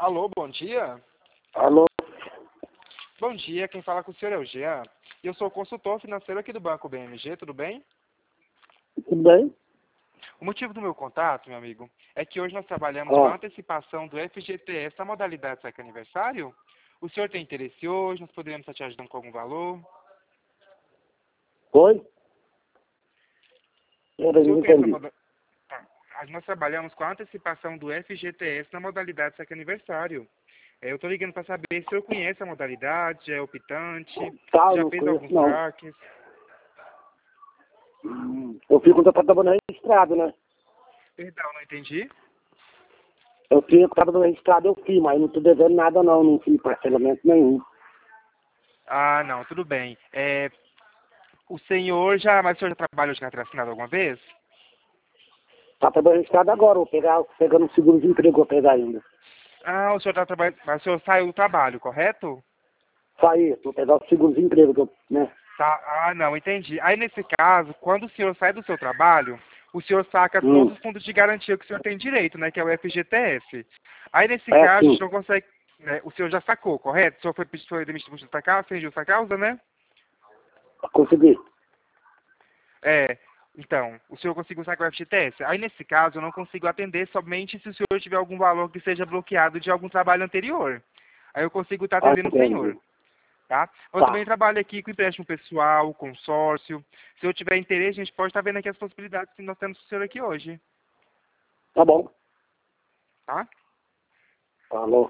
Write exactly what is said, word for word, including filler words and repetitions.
Alô, bom dia. Alô? Bom dia, quem fala com o senhor é o Jean. E eu sou consultor financeiro aqui do Banco B M G, tudo bem? Tudo bem? O motivo do meu contato, meu amigo, é que hoje nós trabalhamos com a Ó, antecipação do F G T S na modalidade Saque Aniversário. O senhor tem interesse hoje? Nós poderíamos estar te ajudando com algum valor? oi? O Eu senhor não conhece a entendi. modalidade? Nós trabalhamos com a antecipação do F G T S na modalidade Saque Aniversário. É, eu estou ligando para saber se o senhor conhece a modalidade, já é optante, Tá, se eu já não fez conheço, alguns não. saques. Hum, Eu fico com trabalhando registrado, né? Perdão, não entendi. Eu fico trabalhando registrado, eu fiz, mas não tô devendo nada, não. Não fiz parcelamento nenhum. Ah, não, tudo bem. É, o senhor já, mas o senhor já trabalhou de carteira assinada alguma vez? Tá trabalhando registrado agora, vou pegar, pegando um seguro de emprego, vou pegar ainda. Ah, o senhor tá trabalhando, mas o senhor saiu do trabalho, correto? Saí, vou pegar o seguro de emprego, que eu, né? Tá, ah, não, entendi. Aí nesse caso, quando o senhor sai do seu trabalho, o senhor saca todos Hum, os fundos de garantia que o senhor tem direito, né, que é o F G T S. Aí nesse é caso, a gente assim, não consegue, né, o senhor já sacou, correto? O senhor foi, foi demitido por justa causa, sem justa causa, né? consegui. É, então, o senhor conseguiu sacar o F G T S? Aí, nesse caso, eu não consigo atender somente se o senhor tiver algum valor que seja bloqueado de algum trabalho anterior. Aí eu consigo estar Ah, atendendo o senhor, entendi. tá? Eu também Tá, trabalho aqui com empréstimo pessoal, consórcio. Se eu tiver interesse, a gente pode estar vendo aqui as possibilidades que nós temos com o senhor aqui hoje, tá bom. tá? Falou.